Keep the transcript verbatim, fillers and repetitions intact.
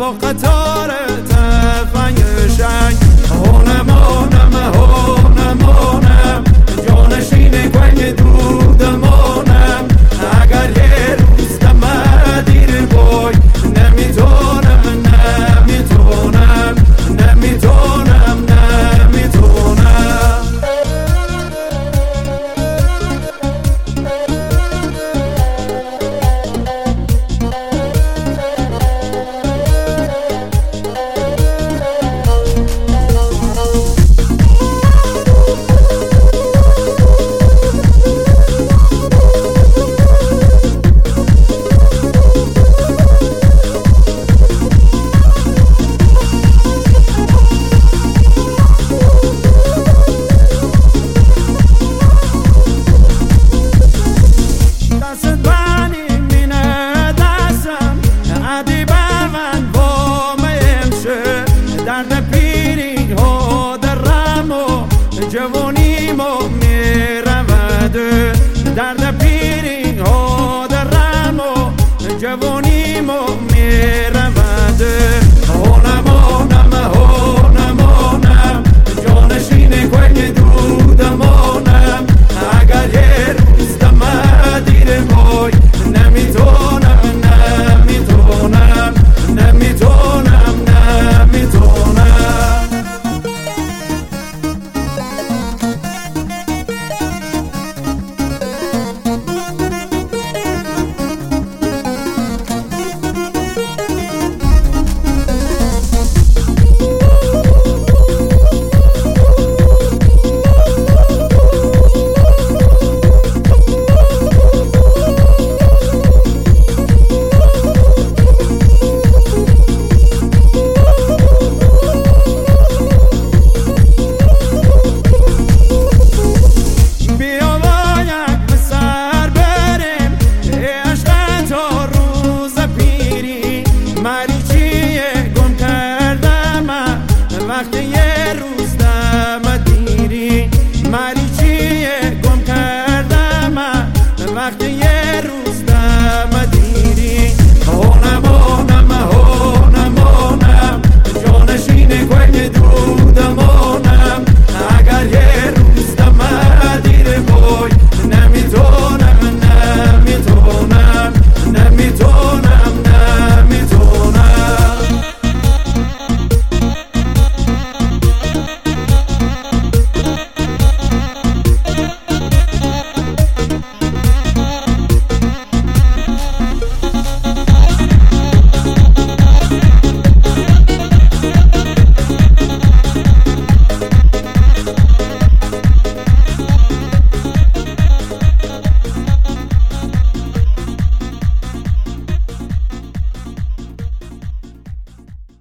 با قطار تفنگ شنگ. هونمانم هونمانم جانشین کوی دودمانم. اگر یه روز دم دیر بای نمیتونم نمیتونم نمیتونم نمیتونم. جوانی ما میرود درد پیری ها درم و جوانی ما میرود. هونمانم هونمانم جانشین کوی دودمانم. اگر یه روز دم دیر بای نمیتونم نمیتونم نمیتونم نمیتونم. وقتی یه روز دم دیری مریچیه گم کردم. وقتی یه روز دم دیری هونم